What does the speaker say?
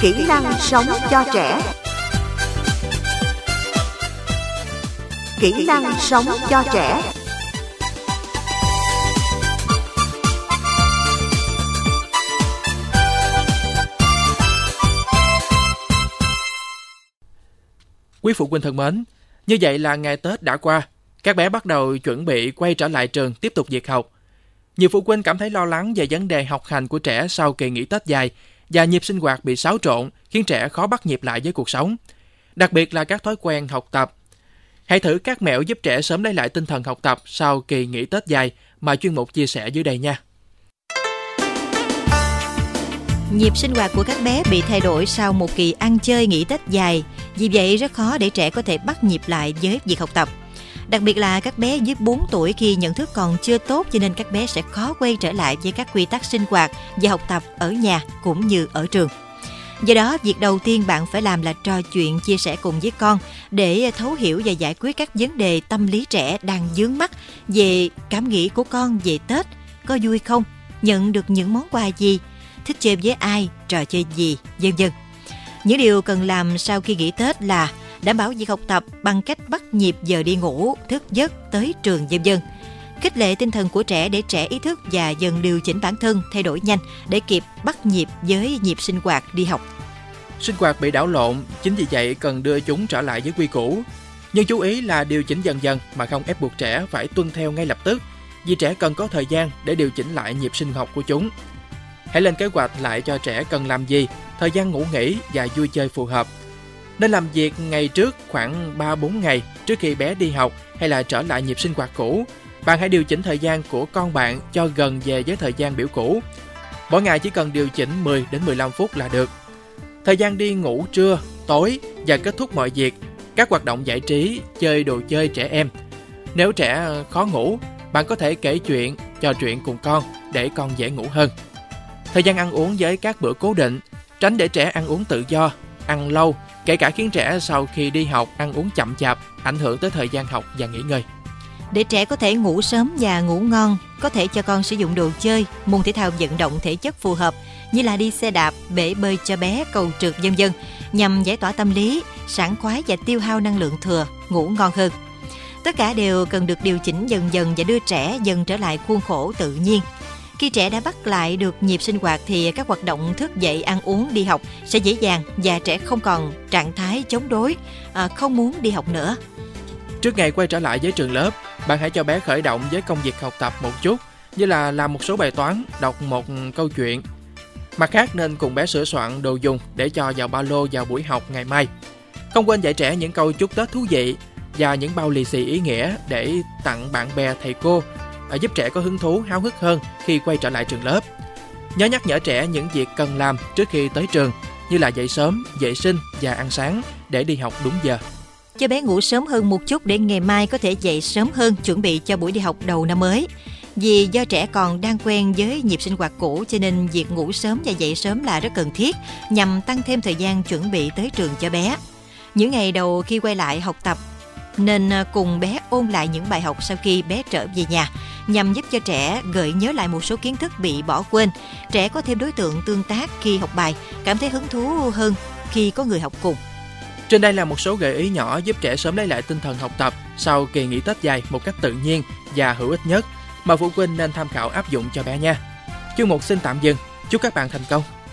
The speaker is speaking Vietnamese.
Kỹ năng sống cho trẻ. Kỹ năng sống cho trẻ. Quý phụ huynh thân mến, như vậy là ngày Tết đã qua, các bé bắt đầu chuẩn bị quay trở lại trường tiếp tục việc học. Nhiều phụ huynh cảm thấy lo lắng về vấn đề học hành của trẻ sau kỳ nghỉ Tết dài và nhịp sinh hoạt bị xáo trộn khiến trẻ khó bắt nhịp lại với cuộc sống, đặc biệt là các thói quen học tập. Hãy thử các mẹo giúp trẻ sớm lấy lại tinh thần học tập sau kỳ nghỉ Tết dài mà chuyên mục chia sẻ dưới đây nha. Nhịp sinh hoạt của các bé bị thay đổi sau một kỳ ăn chơi nghỉ Tết dài, vì vậy rất khó để trẻ có thể bắt nhịp lại với việc học tập. Đặc biệt là các bé dưới 4 tuổi khi nhận thức còn chưa tốt, cho nên các bé sẽ khó quay trở lại với các quy tắc sinh hoạt và học tập ở nhà cũng như ở trường. Do đó, việc đầu tiên bạn phải làm là trò chuyện, chia sẻ cùng với con để thấu hiểu và giải quyết các vấn đề tâm lý trẻ đang vướng mắc về cảm nghĩ của con về Tết, có vui không, nhận được những món quà gì, thích chơi với ai, trò chơi gì, vân vân. Những điều cần làm sau khi nghỉ Tết là đảm bảo việc học tập bằng cách bắt nhịp giờ đi ngủ, thức giấc, tới trường, vân vân. Khích lệ tinh thần của trẻ để trẻ ý thức và dần điều chỉnh bản thân, thay đổi nhanh để kịp bắt nhịp với nhịp sinh hoạt đi học. Sinh hoạt bị đảo lộn, chính vì vậy cần đưa chúng trở lại với quy củ. Nhưng chú ý là điều chỉnh dần dần mà không ép buộc trẻ phải tuân theo ngay lập tức, vì trẻ cần có thời gian để điều chỉnh lại nhịp sinh học của chúng. Hãy lên kế hoạch lại cho trẻ cần làm gì, thời gian ngủ nghỉ và vui chơi phù hợp. Nên làm việc ngày trước khoảng 3-4 ngày trước khi bé đi học hay là trở lại nhịp sinh hoạt cũ. Bạn hãy điều chỉnh thời gian của con bạn cho gần về với thời gian biểu cũ. Mỗi ngày chỉ cần điều chỉnh 10 đến 15 phút là được. Thời gian đi ngủ trưa, tối và kết thúc mọi việc, các hoạt động giải trí, chơi đồ chơi trẻ em. Nếu trẻ khó ngủ, bạn có thể kể chuyện, trò chuyện cùng con để con dễ ngủ hơn. Thời gian ăn uống với các bữa cố định, tránh để trẻ ăn uống tự do, ăn lâu, kể cả khiến trẻ sau khi đi học ăn uống chậm chạp, ảnh hưởng tới thời gian học và nghỉ ngơi. Để trẻ có thể ngủ sớm và ngủ ngon, có thể cho con sử dụng đồ chơi, môn thể thao vận động thể chất phù hợp như là đi xe đạp, bể bơi cho bé, cầu trượt vân vân, nhằm giải tỏa tâm lý, sảng khoái và tiêu hao năng lượng thừa, ngủ ngon hơn. Tất cả đều cần được điều chỉnh dần dần và đưa trẻ dần trở lại khuôn khổ tự nhiên. Khi trẻ đã bắt lại được nhịp sinh hoạt thì các hoạt động thức dậy, ăn uống, đi học sẽ dễ dàng và trẻ không còn trạng thái chống đối, không muốn đi học nữa. Trước ngày quay trở lại với trường lớp, bạn hãy cho bé khởi động với công việc học tập một chút, như là làm một số bài toán, đọc một câu chuyện. Mặt khác nên cùng bé sửa soạn đồ dùng để cho vào ba lô vào buổi học ngày mai. Không quên dạy trẻ những câu chúc Tết thú vị và những bao lì xì ý nghĩa để tặng bạn bè, thầy cô, giúp trẻ có hứng thú, háo hức hơn khi quay trở lại trường lớp. Nhớ nhắc nhở trẻ những việc cần làm trước khi tới trường, như là dậy sớm, vệ sinh và ăn sáng để đi học đúng giờ. Cho bé ngủ sớm hơn một chút để ngày mai có thể dậy sớm hơn, chuẩn bị cho buổi đi học đầu năm mới. Vì do trẻ còn đang quen với nhịp sinh hoạt cũ, cho nên việc ngủ sớm và dậy sớm là rất cần thiết nhằm tăng thêm thời gian chuẩn bị tới trường cho bé. Những ngày đầu khi quay lại học tập nên cùng bé ôn lại những bài học sau khi bé trở về nhà, nhằm giúp cho trẻ gợi nhớ lại một số kiến thức bị bỏ quên. Trẻ có thêm đối tượng tương tác khi học bài, cảm thấy hứng thú hơn khi có người học cùng. Trên đây là một số gợi ý nhỏ giúp trẻ sớm lấy lại tinh thần học tập sau kỳ nghỉ Tết dài một cách tự nhiên và hữu ích nhất mà phụ huynh nên tham khảo áp dụng cho bé nha. Chuyên mục xin tạm dừng. Chúc các bạn thành công.